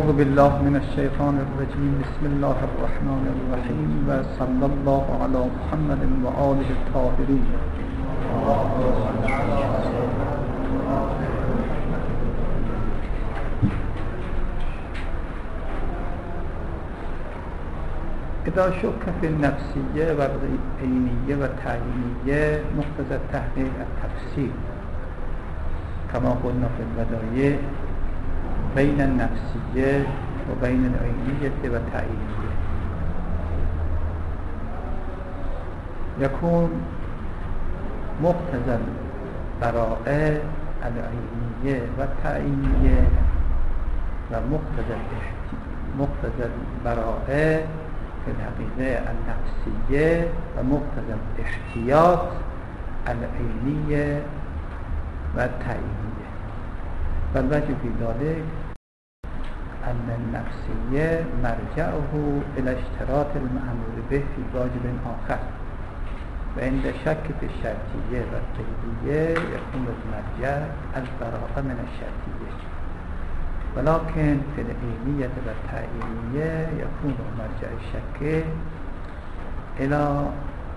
اعوذ بالله من الشیطان الرجیم. بسم الله الرحمن الرحیم و صلی الله علی محمد و آله الطاهرین. اذا شك في النفسیه و عینیه و تعیینیه مقتضى تحقیق التفسیر كما قلنا في البدایع بين النفسیه و بین العینیه و تعیینیه. يكون مقتضى البراءه العینیه و تعیینیه و مقتضى البراءه في الحقيقة النفسية ومقتضى الاحتياط العينية والتعيينية. والوجه في ذلك أن النفسية مرجعه إلى اشتراط المأمور به في واجب آخر، وعند شك في الشرطية والقيدية يكون المرجع البراءة من الشرطية، ولكن في العینیة والتعیینیة يكون مرجع الشك إلى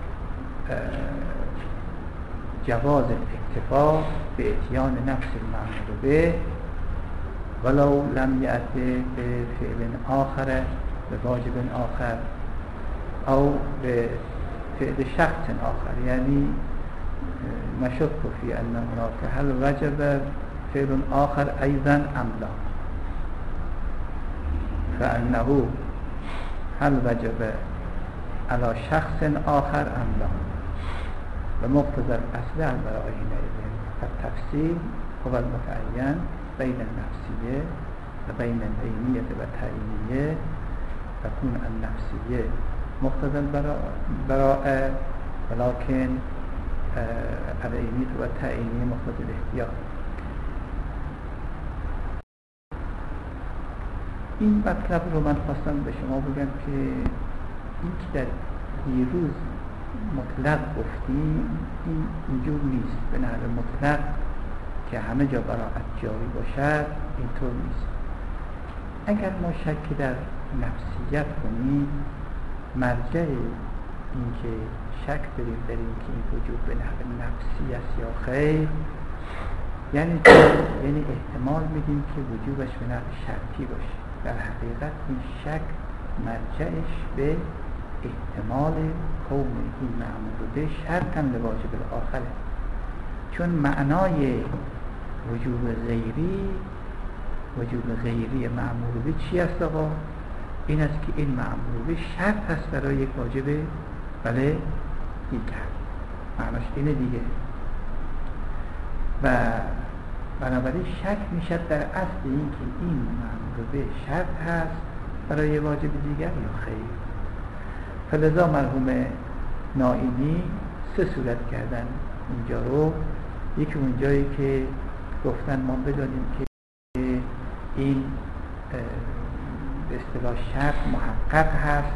جواز الاكتفاء بإتيان نفس المأمور به ولو لم يأتي بفعل آخر بواجب آخر أو بفعل شخص آخر، يعني نشك في أن هناك هل وجب فعل آخر أيضا أم لا، فأنه هل وجب على شخص آخر أم لا، ومقتضى الأصل البراءة حينئذ. فالتفصيل هو المتعين بين النفسية وبين العينية والتعيينية. تكون النفسية مقتضى البراءة، ولكن العينية والتعيينية مقتضى الاحتياط. این مطلب رو من خواستم به شما بگم که این که در دیروز مطلق گفتیم این اینجور نیست، به نحو مطلق که همه جا براءت جاری باشد اینطور نیست. اگر ما شک در نفسیت کنیم، مرجع این که شک داریم در این که این وجود به نحو نفسی است یا خیر، یعنی احتمال میدیم که وجودش به نحو شرطی باشه. در حقیقت این شک مرجعش به احتمال کون این معمول به شرطا لواجب الآخره، چون معنای وجود غیری معمول به چی است آقا؟ این است که این معمول به شرط است برای یک واجب بله دیگر، معناش اینه دیگه. و بنابراین شک میشد در اصل این که این معمول به شرط هست برای واجب دیگر یا خیر. فلذا مرحوم نائینی سه صورت کردن اینجا رو. یکی اونجایی که گفتن ما بدانیم که این به اصطلاح شرط محقق هست،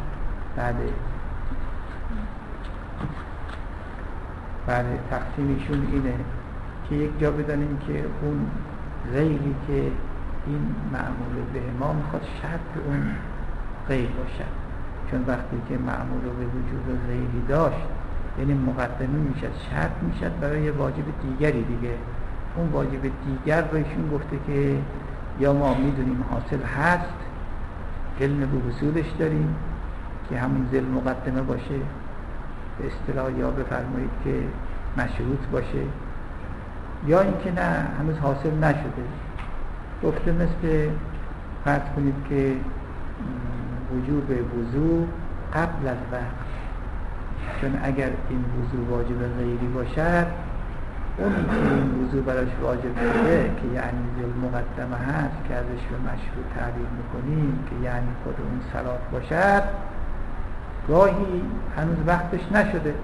بعد تقسیمشون اینه که یک جا بدانیم که اون غیری که این معمول به ما میخواد شرط اون غیر باشد، چون وقتی که معمول به وجود غیری داشت یعنی مقدمه میشد، شرط میشد برای واجب دیگری دیگه. اون واجب دیگر رو ایشون گفته که یا ما میدونیم حاصل هست، علم به حصولش داریم که همون ذل مقدمه باشه، به اصطلاح یا بفرمایید که مشروط باشه، یا اینکه نه هنوز حاصل نشده. گفته مثل فرض کنید که وجوب وضو قبل از وقت، چون اگر این وضو واجب غیری باشد، اونی که این وضو براش واجب شده که یعنی ذل مقدمه هست که ازش به مشروط تعبیر میکنیم که یعنی خود اون صلات باشد، گاهی هنوز وقتش نشده،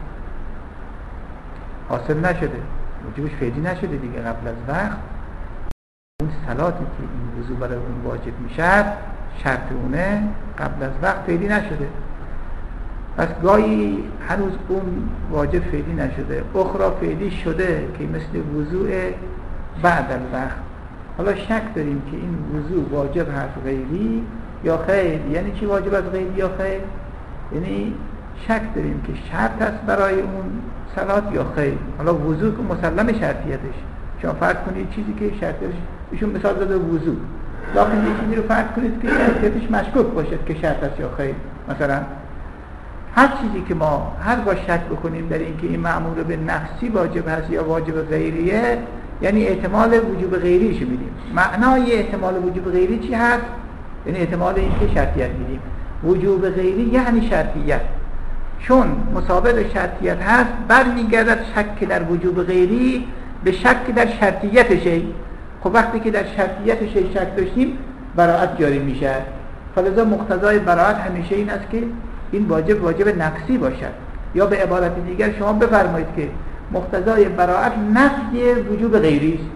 حاصل نشده، وجوبش فعلی نشده دیگه قبل از وقت. اون صلاتی که این وضو برای اون واجب میشد، شرط اونه قبل از وقت فعلی نشده. پس گاهی هنوز اون واجب فعلی نشده، اخرى فعلی شده که مثل وضوء بعد الوقت حالا شک داریم که این وضو واجب هست غیری یا خیر. یعنی چی واجب است غیری یا خیر؟ یعنی شک داریم که شرط است برای اون صلات یا خیر. حالا وضو که مسلم شرطیتش، شما فرض کنید چیزی که شرطیتش، ایشون مثال زده وضو، لکن یه چیزی رو فرض کنید که شرطیتش مشکوک باشد که شرط است یا خیر. مثلا هر چیزی که ما هر بار شک بکنیم در اینکه این مأمور به نفسی واجب هست یا واجب غیریه، یعنی احتمال وجوب غیریش میدیم. معنای احتمال وجوب غیری چی هست؟ یعنی احتمال اینکه شرطیت میدیم. وجوب غیری یعنی شرطیت، چون مسابق شرطیت هست برمیگردد شک در وجوب غیری به شک در شرطیتشه. خب وقتی که در شرطیتش شک داشتیم براءت جاری میشه. فلذا مقتضای براءت همیشه این است که این واجب نفسی باشد. یا به عبارت دیگر شما بفرمایید که مقتضای براءت نفی وجوب غیری است،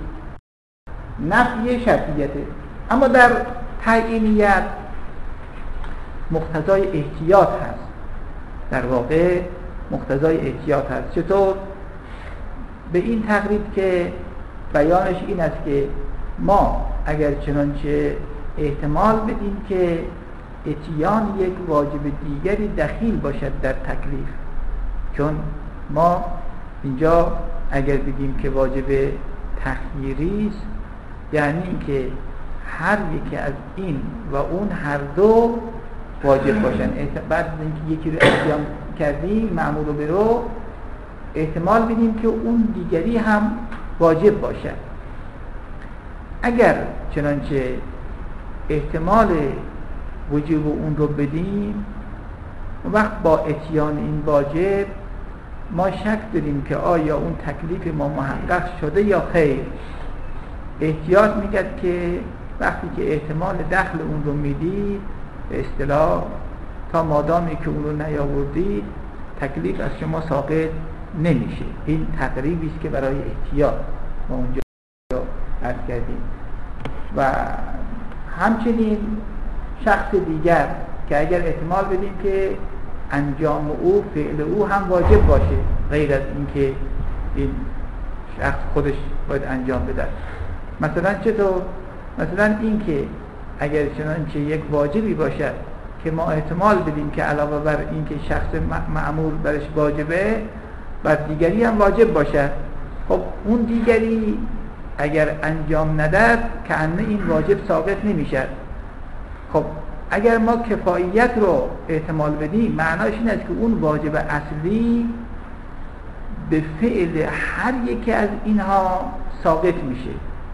نفی شرطیته. اما در تعیینیت مقتضای احتیاط هست، در واقع مقتضای احتیاط هست. چطور؟ به این تقریب که بیانش این است که ما اگر چنانچه احتمال بدیم که اتیان یک واجب دیگری دخیل باشد در تکلیف، چون ما اینجا اگر بگیم که واجب تخییری است یعنی که هر یکی از این و اون هر دو واجب باشن. بعد اینکه یکی رو اتیان کردیم معمول به رو، احتمال بدیم که اون دیگری هم واجب باشد. اگر چنانچه احتمال وجوب اون رو بدیم، وقت با اتیان این واجب ما شک داریم که آیا اون تکلیف ما محقق شده یا خیر. احتیاط میگه که وقتی که احتمال دخل اون رو میدید، به اصطلاح تا مادامی که اون رو نیاوردید تکلیف از شما ساقط نمیشه. این تقریبی است که برای احتیاط ما اونجا عرض کردیم. و همچنین شخص دیگر که اگر احتمال بدیم که انجام او فعل او هم واجب باشه غیر از اینکه این شخص خودش باید انجام بده. مثلا چطور؟ مثلا اینکه اگر چنانچه یک واجبی باشد که ما احتمال بدیم که علاوه بر اینکه شخص مأمور برش واجبه بر دیگری هم واجب باشد، خب اون دیگری اگر انجام ندهد کأنه این واجب ساقط نمیشه. خب اگر ما کفاییت رو احتمال بدیم معناش این است که اون واجب اصلی به فعل هر یکی از اینها ساقط میشه.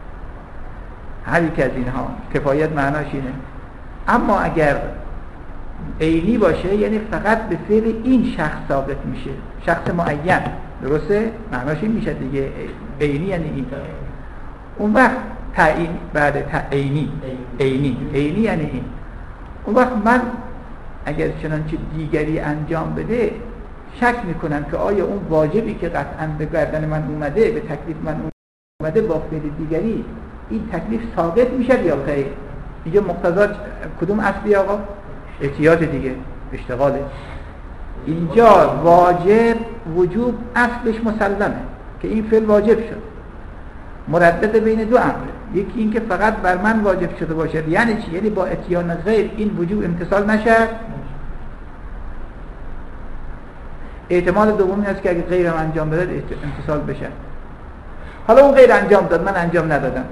هر یکی از اینها کفایت معناش اینه. اما اگر عینی باشه یعنی فقط به فعل این شخص ساقط میشه، شخص معین. درسته؟ معناش این میشه دیگه. عینی یعنی این. اون وقت تعیین بعد عینی یعنی این. اون وقت من اگر چنانچه دیگری انجام بده شک میکنم که آیا اون واجبی که قطعاً به گردن من اومده، به تکلیف من اومده با فعل دیگری این تکلیف ساقط میشه یا خیر. اینجا مقتضا کدوم اصلی آقا؟ احتیاط دیگه، اشتغاله. اینجا واجب وجوب اصلش مسلمه که این فعل واجب شد، مردد بین دو امر. یکی این که فقط بر من واجب شده باشد، یعنی چی؟ یعنی با اتیان غیر این وجوب امتصال نشد. احتمال دومی هست که اگه غیرم انجام بده امتصال بشه. حالا اون غیر انجام داد، من انجام ندادم.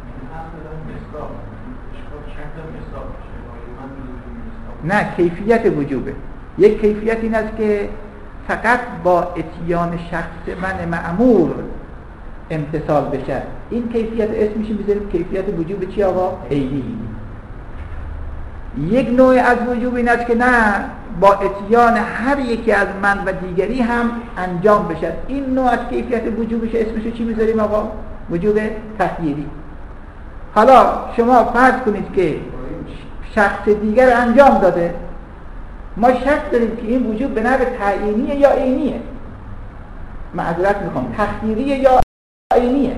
نه، کیفیت وجوبه. یک کیفیت این است که فقط با اتیان شخص من مأمور امتصال بشه. این کیفیت اسمش میذاریم کیفیت وجوب چی آقا؟ عینی. یک نوع از وجوب این است که نه، با اتیان هر یکی از من و دیگری هم انجام بشه. این نوع از کیفیت وجوبش اسمش چی میذاریم آقا؟ وجوب تخییری. حالا شما فرض کنید که شخص دیگر انجام داده، ما شک داریم که این وجوب به نوع تعیینیه یا عینیه. معذرت میخوام، تخییریه یا عینیه؟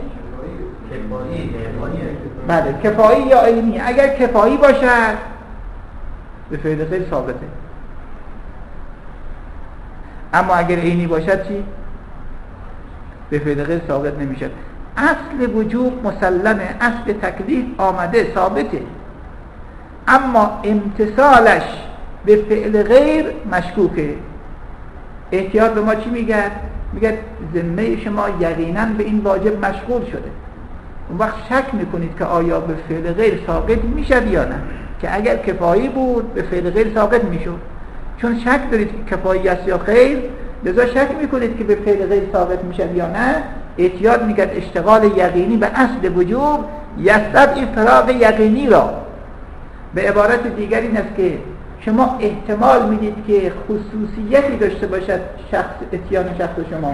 بله، کفایی یا عینیه. اگر کفایی باشد به فعل غیر ثابته، اما اگر عینی باشد چی؟ به فعل غیر ثابت نمیشد. اصل وجوب مسلمه، اصل تکلیف آمده ثابته، اما امتثالش به فعل غیر مشکوکه. احتیاط به ما چی میگه؟ میگه ذمه شما یقینا به این واجب مشغول شده. اون وقت شک میکنید که آیا به فعل غیر ساقط میشد یا نه، که اگر کفایی بود به فعل غیر ساقط میشد. چون شک دارید که کفایی است یا خیر، لذا شک میکنید که به فعل غیر ساقط میشد یا نه. احتیاط میگه اشتغال یقینی به اصل وجوب یستدعی فراغ یقینی را. به عبارت دیگری این است که شما احتمال میدید که خصوصیتی داشته باشد اتیان شخص شما،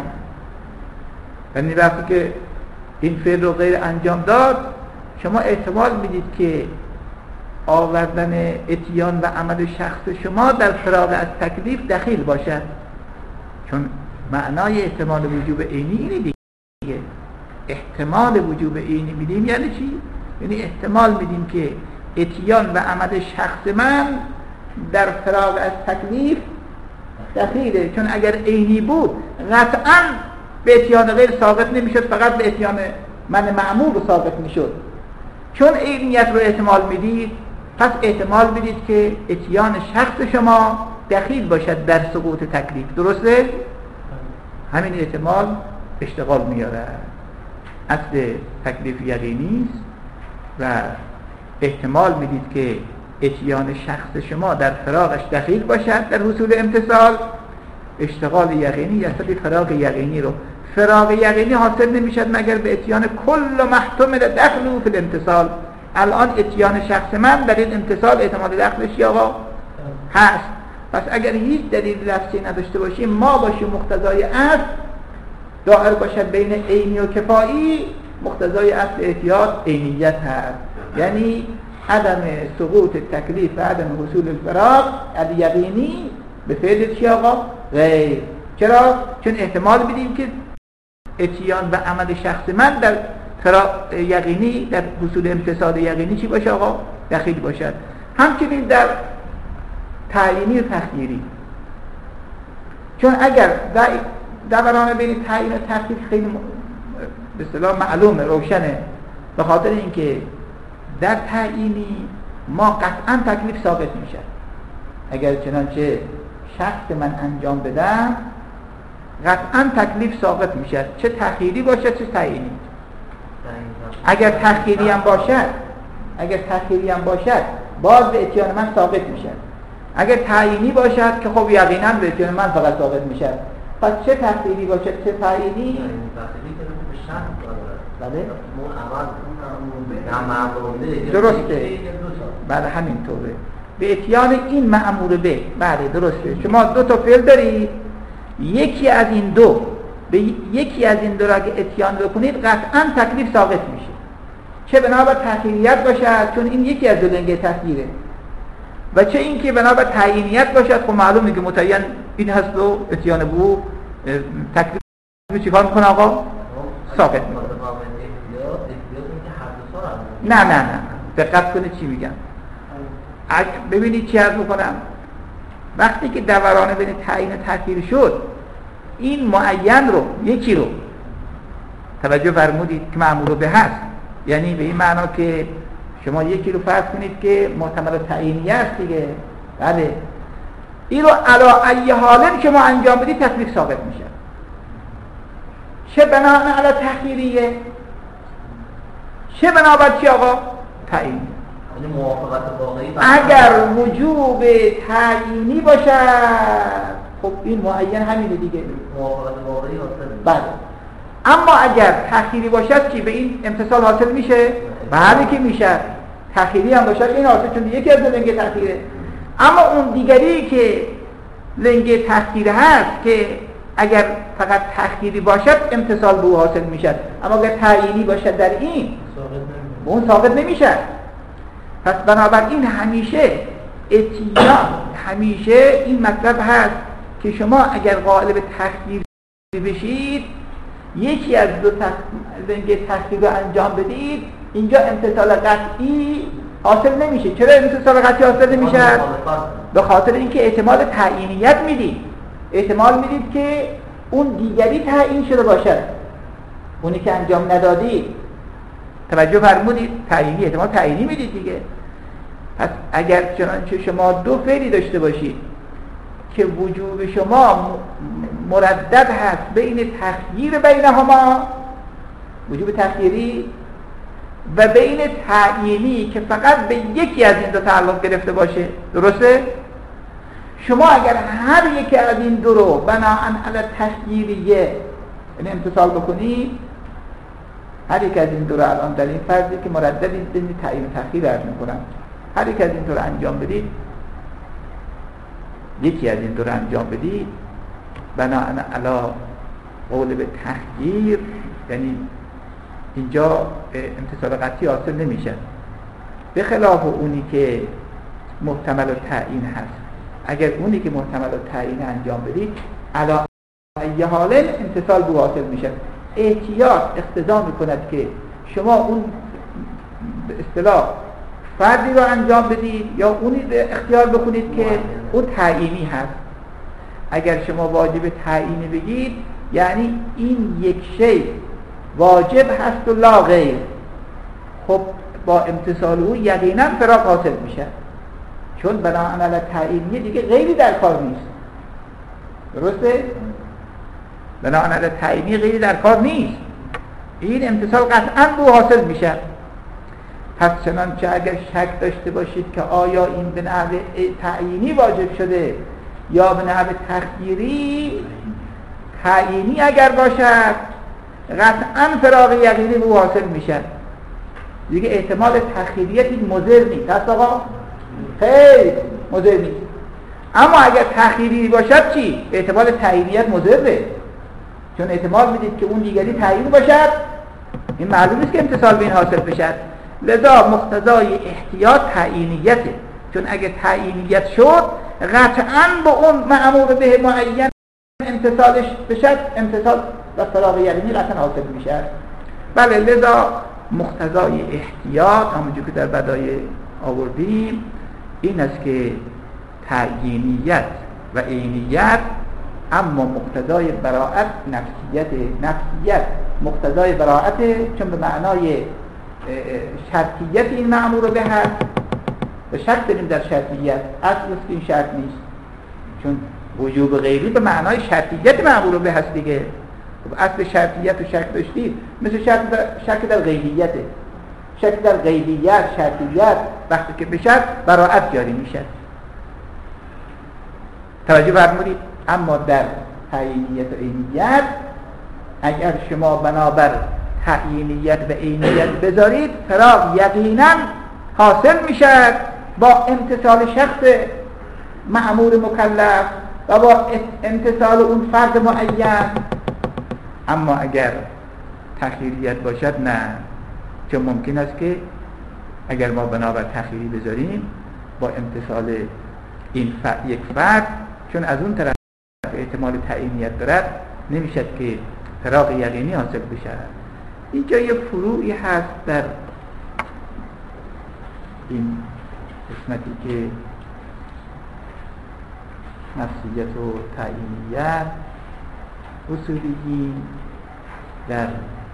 یعنی وقتی که این فعل رو غیر انجام داد، شما احتمال میدید که آوردن اتیان و عمل شخص شما در فراغ از تکلیف دخیل باشد. چون معنای احتمال وجوب عینی اینه دیگه. احتمال وجوب عینی میدیم یعنی چی؟ یعنی احتمال میدیم که اتیان و عمل شخص من در فراغ از تکلیف دخیله. چون اگر عینی بود قطعا به اتیان غیر ساقط نمیشد، فقط به اتیان من معمول ساقط میشد. چون عینیت رو احتمال میدید، پس احتمال میدید که اتیان شخص شما دخیل باشد در سقوط تکلیف. درسته؟ همین احتمال اشتغال میاره. اصل تکلیف یقینی است و احتمال میدید که اتیان شخص شما در فراغش دخیل باشد در حصول امتثال. اشتغال یقینی یستدعی فراغ یقینی رو. فراغ یقینی حاصل نمیشد مگر به اتیان کل محتمل دخل فی الامتثال. الان اتیان شخص من در این امتثال احتمال دخلش یا آقا هست. پس اگر هیچ دلیل لفظی نداشته باشیم، ما باشیم مقتضای اصل دائر باشد بین عینی و کفایی، مقتضای اصل احتیاط عینیت هست، یعنی عدم سقوط تکلیف و عدم حصول الفراغ الیقینی به فعل چی آقا؟ غیر. چرا؟ چون احتمال بدیم که اتیان و عمل شخص من در فراغ یقینی، در حصول امتثال یقینی چی باشه آقا؟ دخیل باشد. همچنین در تعیینی و تخییری، چون اگر دوران بین تعیین و تخییر خیلی به اصطلاح معلومه، روشنه، به خاطر اینکه در تعیینی ما قطعا تکلیف ثابت میشه. اگر چنانچه شخص من انجام بدم قطعا تکلیف ثابت میشه، چه تخییری باشد چه تعیینی. اگر تخییری هم باشد باز به اتیان من ثابت میشه. اگر تعیینی باشد که خب یقینا به اتیان من فقط ثابت میشه. پس چه تخییری باشد چه تعیینی؟ بله؟ درسته. بله همینطوره. به اتیان این مأمور به. بله درسته. شما دو تا فعل دارید، یکی از این دو را که اتیان بکنید قطعا تکلیف ثابت میشه، چه بنابر تخییریت باشد چون این یکی از دو لنگه تخییره، و چه این که بنابر تعیینیت باشد. خب معلومه که متعین این هست و اتیان بو تکلیف چی کار میکنه آقا؟ ثابت میکنه. نه دقت کنید چی میگم. ببینید چی عرض میکنم. وقتی که دوران بین تعیین و تخییر شد، این معین رو، یکی رو توجه فرمودید که مأمور به هست، یعنی به این معنا که شما یکی رو فرض کنید که محتمل تعیینی است دیگه. بله این رو علا ای حالن که ما انجام بدید تکلیف ثابت میشه، چه بنابر علا تخییریه چه بنابر چی آقا؟ تعیینی. اگر وجوب تعیینی باشد خب این معین همینه دیگه، موافقت واقعی حاصل. بله. اما اگر تخییری باشد که به این امتثال حاصل میشه؟ بله که میشه. تخییری هم باشد این حاصل، چون یکی از لنگ تخییره. اما اون دیگری که لنگ تخییر هست که اگر فقط تخییری باشد امتثال به او حاصل میشه، اما اگر تعیینی باشد در این اون ثابت نمیشه. پس بنابراین همیشه اتیان، همیشه این مطلب هست که شما اگر قائل به تخییر بشید، یکی از دو لنگ تخییر رو انجام بدید، اینجا امتثال قطعی حاصل نمیشه. چرا امتثال قطعی حاصل نمیشه؟ به خاطر اینکه احتمال تعیینیت میدید، احتمال میدید که اون دیگری تعیین شده باشد. اونی که انجام ندادید توجه فرمودید تعیینی، احتمال تعیینی میدید دیگه. پس اگر چنانچه شما دو فعلی داشته باشید که وجوب شما مردد هست بین تخییر بینهما، وجوب تخییری، و بین تعیینی که فقط به یکی از این دو تعلق گرفته باشه، درسته؟ شما اگر هر یکی از این دو رو بناهن علی تخییریه امتصال بکنید، هر یک از این دو رو الان در این فرضی که مردد این تعیین تخییر عرض میکنم، هر یک از این دو رو انجام بدید، یکی از این دو رو انجام بدید بناهن علی قول به تخییر، یعنی اینجا امتصال قطعی حاصل نمیشه، به خلاف اونی که محتمل التعیین هست. اگر اونی که محتمل التعیین انجام بدید علی ای حال امتصال به حاصل میشه. احتیاط اقتضا میکند که شما اون به اصطلاح فردی رو انجام بدید یا اونی اختیار بکنید که اون تعیینی هست. اگر شما واجب تعیینی بگید یعنی این یک شی واجب هست و لا غیر، خب با امتصال او یقینا فراغ حاصل میشه، چون بناهن علی تعیینی دیگه غیری در کار نیست، درسته؟ بناهن علی تعیینی غیری در کار نیست، این امتصال قطعا به حاصل میشه. پس چنانچه اگر شک داشته باشید که آیا این به نحو تعیینی واجب شده یا به نحو تخییری، تعیینی اگر باشد قطعا فراغ یقینی به حاصل میشه دیگه. احتمال تخییریت این مضر نیست، هست آقا؟ خیلی مضر نیست. اما اگر تخییری باشد چی؟ احتمال تعیینیت مضره، چون احتمال میدید که اون دیگری تعیین باشد، این معلوم نیست که امتصال به این حاصل بشد. لذا مقتضای احتیاط تعیینیته، چون اگر تعیینیت شد قطعا به اون مأمور به معین امتصالش بشد، امتصال و فراغ یقینی قطعا حاصل میشه. بله، لذا مقتضای احتیاط همونجور که در بدایع آوردیم این است که تعیینیت و عینیت، اما مقتضای براءت نفسیت مقتضای براءت، چون به معنای شرطیت این مأمور به هست و شک داریم در شرطیت، اصل است که این شرط نیست، چون وجوب غیری به معنای شرطیت مأمور به هست دیگه. اصل شرطیت و شک داشتید مثل شک در غیبیته، شک در غیبیت شرطیت وقتی که بشد براءت جاری میشه. توجه فرمودید؟ اما در تعیینیت و عینیت اگر شما بنابر تعیینیت و عینیت بذارید فراغ یقینا حاصل میشه با امتصال شخص مأمور مکلف و با امتصال اون فرد معین. اما اگر تخییریت باشد نه، چون ممکن است که اگر ما بنابر تخییری بذاریم با امتصال این یک فرد، چون از اون طرف احتمال تعیینیت دارد، نمیشد که فراغ یقینی حاصل بشه. اینجا یه فروعی هست در این قسمتی که نفسیت و تعیینیت اصولی در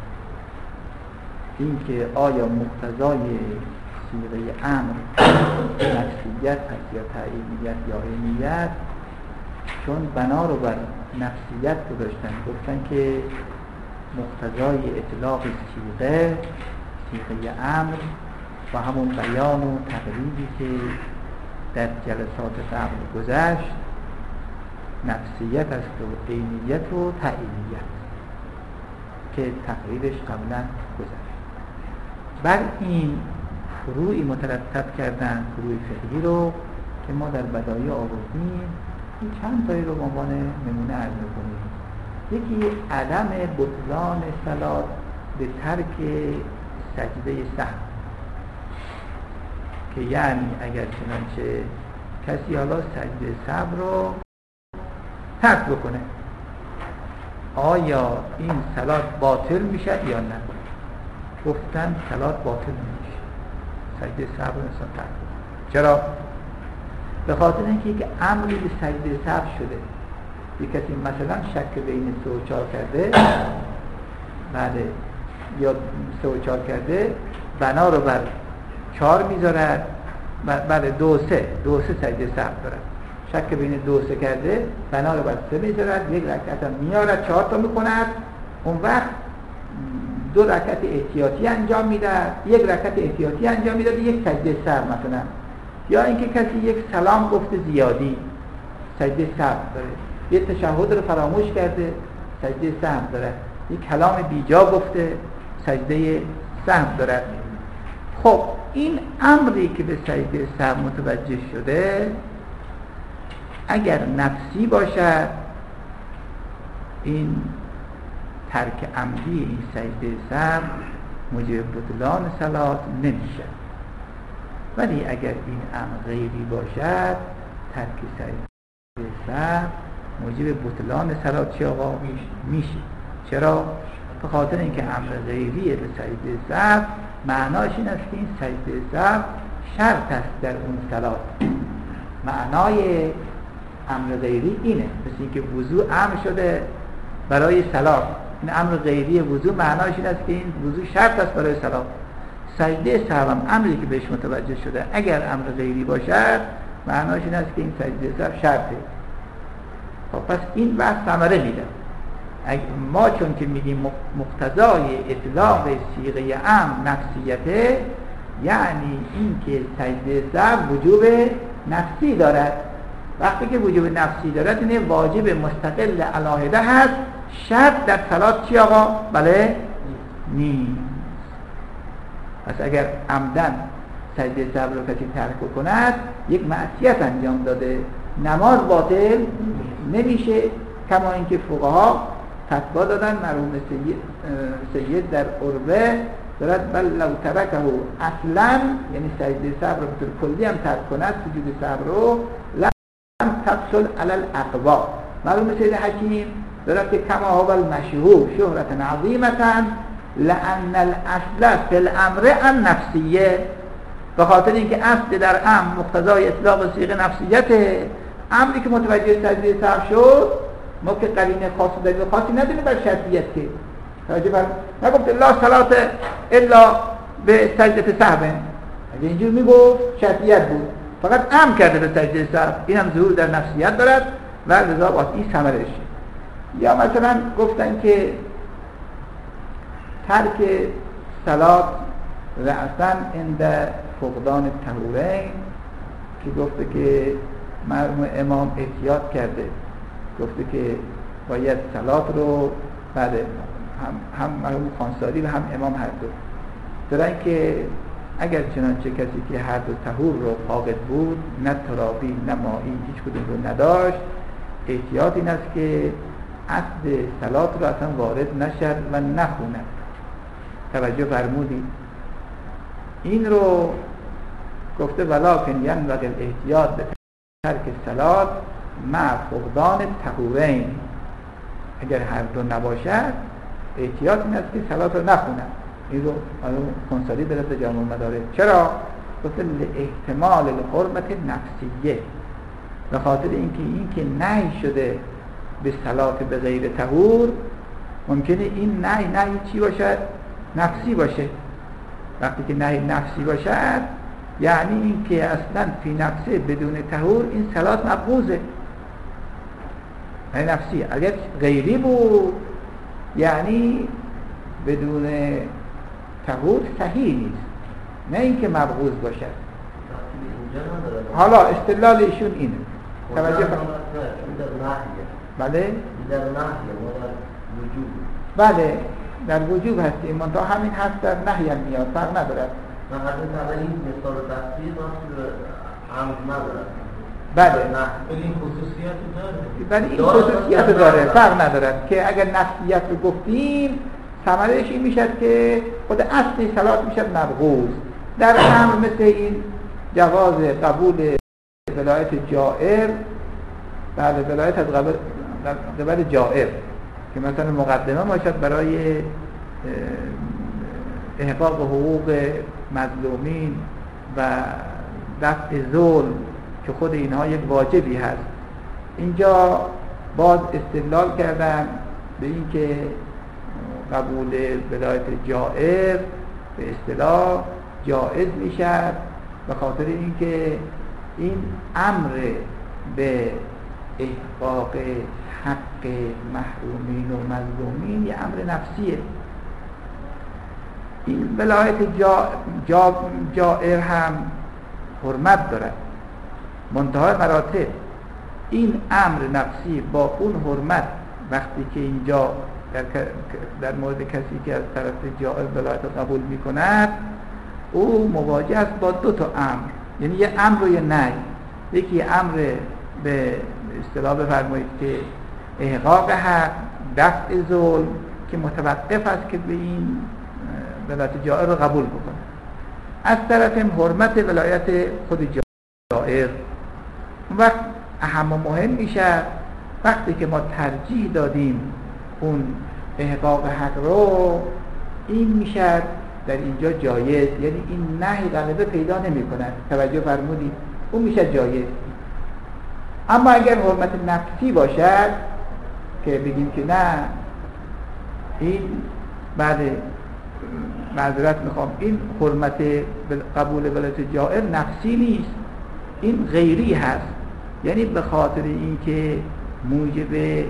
این که آیا مقتضای صیغه امر نفسیت هست یا تعیینیت یا عینیت، چون بنا رو بر نفسیت گذاشتن، گفتن که مقتضای اطلاق صیغه امر و همون بیان و تقریبی که در جلسات قبل گذشت نفسیت است و عینیت و تعیینیت که تقریبش قبلا گذشت. بر این فروعی مترتب کردن، فروع فقهی رو که ما در بدایع آوردیم، این چند تایی رو به عنوان نمونه عرض می‌کنیم. یکی عدم بطلان صلات به ترک سجده سهو، که یعنی اگر چنانچه کسی حالا سجده سهو رو ترک بکنه آیا این صلات باطل میشه یا نه؟ گفتن صلات باطل نمیشه، سجده سهو رو انسان ترک بکنه. چرا؟ به خاطر اینکه یک امری به سجده سهو شده، یک کسی مثلا شک بین 3 و 4 کرده، بله یا 3 و 4 کرده بنا رو بر 4 میذارد، بله 2 و 3 سجده سهو دارد. شک بین 2 و 3 کرده بنا رو بر 3 میذارد، یک رکعت هم میارد 4 تا میکند، اون وقت 2 رکعت احتیاطی انجام میده، یک رکعت احتیاطی انجام میده، یک سجده سهو مثلا. یا اینکه کسی یک سلام گفته زیادی، سجده سهو داره. یک تشهد رو فراموش کرده، سجده سهو داره. یک کلام بیجا گفته، سجده سهو داره. خب این امری که به سجده سهو متوجه شده اگر نفسی باشد این ترک عمدی این سجده سهو موجب بطلان صلات نمیشه. ولی اگر این امر غیبی باشد ترک سجده سهو موجب بطلان صلات چه آقا میشه؟ چرا؟ به خاطر اینکه امر غیبی به سجده سهو معناش این است که این سجده سهو شرط است در اون صلات. معنای امر غیبی اینه، مثل اینکه وضو امر شده برای صلات، این امر غیبی وضو معناش این است که این وضو شرط است برای صلات. سجده سهو هم امری که بهش متوجه شده اگر امر غیبی باشد معناش این است که این سجده سهو شرطه. خب پس این بحث ثمره میده. ما چون که میگیم مقتضای اطلاق صیغه امر نفسیته، یعنی این که سجده سهو وجوب نفسی دارد. وقتی که وجوب نفسی دارد اینه واجب مستقل علاهده هست، شرط در صلات چی آقا؟ بله نیست. پس اگر عمدن سجده سهو رو کسی ترک کند یک معصیت انجام داده، نماز باطل نمیشه. کما اینکه فقها فتوا دادن، مرحوم سید در عروه دارد بل لو ترکه اصلا، یعنی سجده سهو رو به طور کلی هم ترک کند، سجود سهو رو لم تبطل علی الاقوا. مرحوم سید حکیم دارد که کما هو المشهور شهرة عظیمة لأن الاصل فی الامر النفسیه، به خاطر اینکه اصل در امر مقتضای اطلاق صیغه نفسیته. امری که متوجه سجده سهو شد ما که قرینه خاص و دلیل خاصی نداریم بر شرطیت که توجه بر نگفت لا صلات الا به سجده سهو. اگه اینجور میگفت شرطیت بود، فقط امر کرده به سجده سهو، این هم ظهور در نفسیت دارد و لذا باید این ثمرش. یا مثلا گفتن که ترک صلات رأساً عند فقدان الطهورین، که گفته که مرحوم امام احتیاط کرده، گفته که باید صلات رو بعد هم مرحوم خانساری و هم امام هر دو دارن که اگر چنانچه کسی که هر دو طهور رو فاقد بود، نه ترابی نه مایی، هیچ کدوم رو نداشت، احتیاط این است که اصل صلات رو اصلا وارد نشد و نخوند. توجه فرمودید؟ این رو گفته ولکن ینبغی الاحتیاط به ترک صلات مع فقدان الطهورین. اگر هر دو نباشد احتیاط این است که صلات رو نخونن. این رو خنساری داره به جامع المدارک. چرا؟ گفته احتمال الحرمت نفسیه، به خاطر اینکه نهی شده به صلات به غیر طهور، ممکنه این نهی چی باشد؟ نفسی باشه. وقتی که نهی نفسی باشد یعنی این که اصلا فی نفسه بدون طهور این صلات مقبوضه. نهی نفسی. اگر غیری بود یعنی بدون طهور صحیح نیست، نه اینکه مقبوض باشد. حالا استدلال ایشون اینه. توجه بله؟ بله در وجوب هستی، منتها همین هست در نهی هم میاد، فرق ندارد. بله این خصوصیت داره. بله این خصوصیت داره، فرق ندارد که اگر نفسیت رو گفتیم ثمرش این میشد که خود اصل صلات میشد مبغوض. در امر مثل این جواز قبول ولایت جائر، بله ولایت از قبل جائر که مثلا مقدمه باشد برای احقاق حقوق مظلومین و دفع ظلم که خود اینها یک واجبی هست. اینجا باز استدلال کردن به این که قبول ولایت جائر به اصطلاح جائز میشد، به خاطر اینکه این امر به احقاق حق محرومین و مظلومین یه امر نفسیه. این ولایت جائر هم حرمت دارد، منتهای مراتب. این امر نفسی با اون حرمت وقتی که اینجا در مورد کسی که از طرف جائر ولایت قبول می کند، او مواجه است با دو تا امر، یعنی یه امر و یه نهی. یکی امر به اصطلاح بفرمایید که احقاق حق، دفع ظلم، که متوقف است که به این ولایت جائر رو قبول بکنه. از طرف حرمت ولایت خود جائر. اون وقت اهم و مهم میشه وقتی که ما ترجیح دادیم اون احقاق حق رو، این میشه در اینجا جایز، یعنی این نهی غلبه پیدا نمی کند. توجه فرمودید؟ اون میشه جایز. اما اگر حرمت نفسی باشد که بگیم که نه این بعد معذرت میخوام، این حرمت قبول ولایت جائر نفسی نیست، این غیری هست، یعنی به خاطر اینکه موجب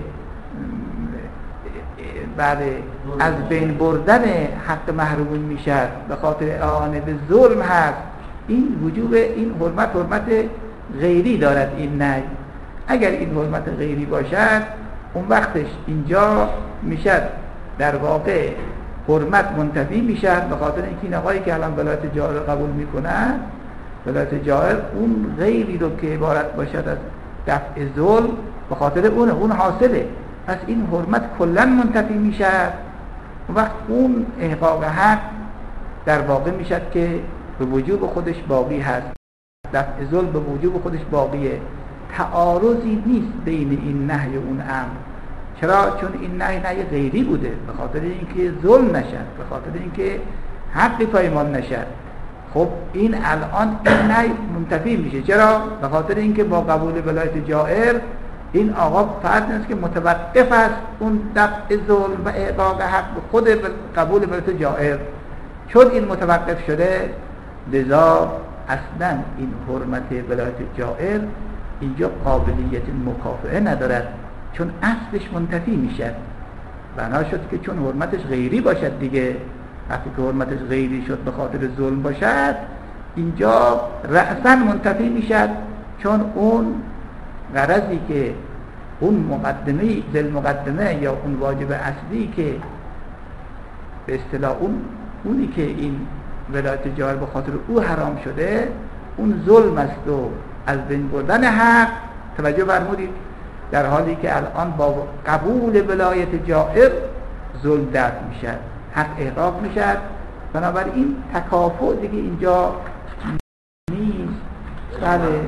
بعد از بین بردن حق محرومین میشه، به خاطر اعانه به ظلم هست. این وجوب این حرمت غیری دارد این نهی. اگر این حرمت غیری باشد اون وقتش اینجا میشه در واقع حرمت منتفی میشه، به خاطر اینکه این آقایی که الان ولایت جائر قبول میکنه، ولایت جائر اون غیری رو که عبارت باشد از دفع ظلم، به خاطر اون حاصله، پس این حرمت کلا منتفی میشه. وقت اون احقاق حق در واقع میشه که به وجوب خودش باقی هست، دفع ظلم به وجوب خودش باقیه. تعارضی نیست بین این نهی و اون امر. چرا؟ چون این نهی غیری بوده، به خاطر اینکه ظلم نشد، به خاطر اینکه حقی پایمال نشد. خب این الان این نهی منتفی میشه. چرا؟ به خاطر اینکه با قبول ولایت جائر این آقا فرض نیست که متوقف است اون دفع ظلم و احقاق حق به خود قبول ولایت جائر. چون این متوقف شده، لذا اصلا این حرمت ولایت جائر اینجا قابلیت مکافئه ندارد، چون اصلش منتفی میشه. بنا شد که چون حرمتش غیری باشد دیگه، وقتی که حرمتش غیری شد به خاطر ظلم باشد، اینجا رأساً منتفی میشد، چون اون غرضی که اون مقدمه یا اون واجب اصلی که به اصطلاح اونی که این ولایت جائر به خاطر او حرام شده، اون ظلم است و از بین بردن حق. توجه فرمودید؟ در حالی که الان با قبول ولایت جائر ظلم دفع میشد، حق احقاق میشد. بنابراین تکافؤ دیگه اینجا نیست. بله،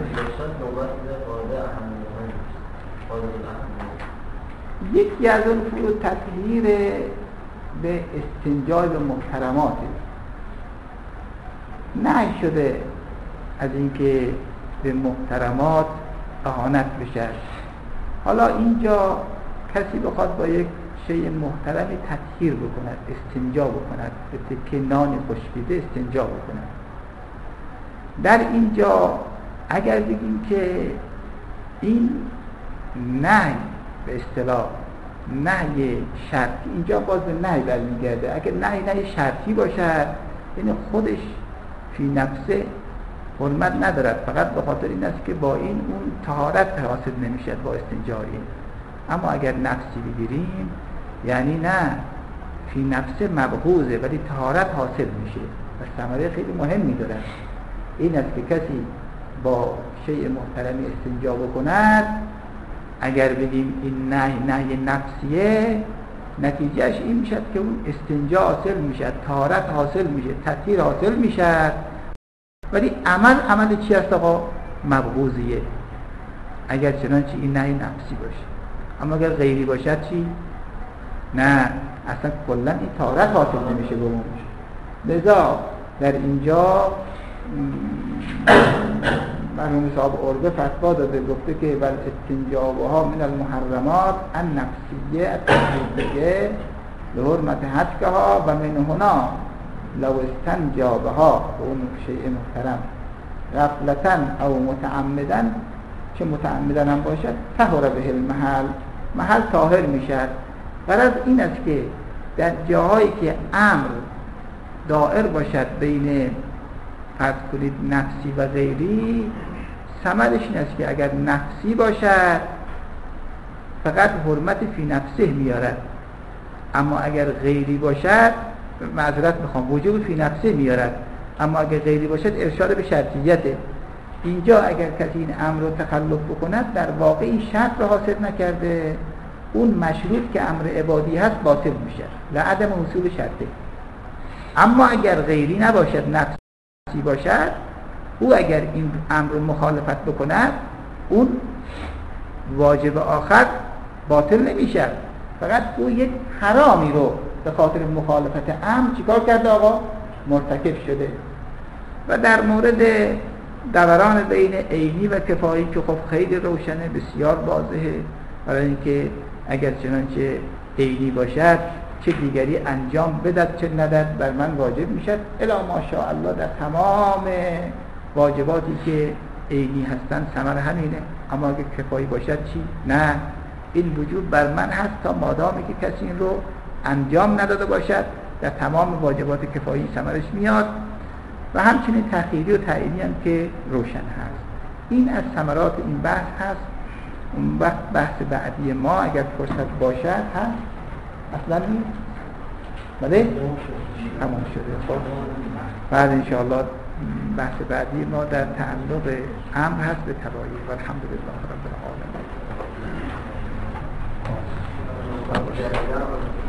یکی از اون فرو تطهیر به استنجای به محترمات نهی شده از اینکه به محترمات اهانت بشه. حالا اینجا کسی بخواد با یک شیء محترمی تطهیر بکند، استنجا بکند، به تکه نان خشکیده استنجا بکند، در اینجا اگر بگیم که این نهی به اصطلاح نهی شرطی، اینجا باز به نهی برمیگرده. اگر نهی شرطی باشد، یعنی خودش فی نفسه حرمت ندارد، فقط به خاطر این است که با این اون طهارت حاصل نمیشد با استنجایی. اما اگر نفسی بگیریم، یعنی نه فی نفسه مبغوضه ولی طهارت حاصل میشه و ثمره خیلی مهمی دارد. این است که کسی با شیء محترمی استنجا بکند، اگر بگیم این نهی نفسیه، نتیجهش این میشد که اون استنجا حاصل میشد، طهارت حاصل میشه، تطهیر حاصل میشد، ولی عمل چی است آقا؟ مبغوضیه. اگر چنانچه این نهی نفسی باشه. اما اگر غیری باشد چی؟ نه، اصلا کلا این طهارت حاصل نمیشه به اون. لذا در اینجا مرحوم صاحب عربه فتوا داده، گفته که ول استنجابها من المحرمات النفسیه التطهیریه، لحرمت هتکها و من هنا لو استنجا بها، اون شیء محترم، غفلتن او متعمدن، چه متعمدن هم باشد، طهر به محل طاهر میشد. غرض این است که در جاهایی که امر دائر باشد بین فرض کنید نفسی و غیری، ثمرش این است که اگر نفسی باشد فقط حرمت فی نفسه میارد، اما اگر غیری باشد، معذرت میخوام، وجوب فی نفسه میارد، اما اگر غیری باشد ارشاد به شرطیته. اینجا اگر کسی این امر رو تخلف بکند در واقع این شرط رو حاصل نکرده، اون مشروط که امر عبادی هست باطل میشه لعدم حصول شرطه. اما اگر غیری نباشد، نفسی باشد، او اگر این امر رو مخالفت بکند اون واجب آخر باطل نمیشه، فقط او یک حرامی رو به خاطر مخالفت امر چیکار کرده آقا؟ مرتکب شده. و در مورد دوران بین عینی و کفایی که خب خیلی روشنه، بسیار واضحه، برای اینکه اگر چنانچه عینی باشد چه دیگری انجام بدد چه ندد بر من واجب میشد الی ماشاءالله. در تمام واجباتی که عینی هستن ثمر همینه، اما اگر کفایی باشد چی؟ نه، این وجوب بر من هست تا مادامی که کسی این رو انجام نداده باشد، در تمام واجبات کفایی ثمرش میاد. و همچنین تخییری و تعیینی هم که روشن هست. این از ثمرات این بحث هست. اون وقت بحث بعدی ما اگر فرصت باشد هست، اصلا نیست، بله؟ تمام شده. خب بعد انشاءالله بحث بعدی ما در تعلق امر هست به تبعیه. و الحمدلله رب العالمین.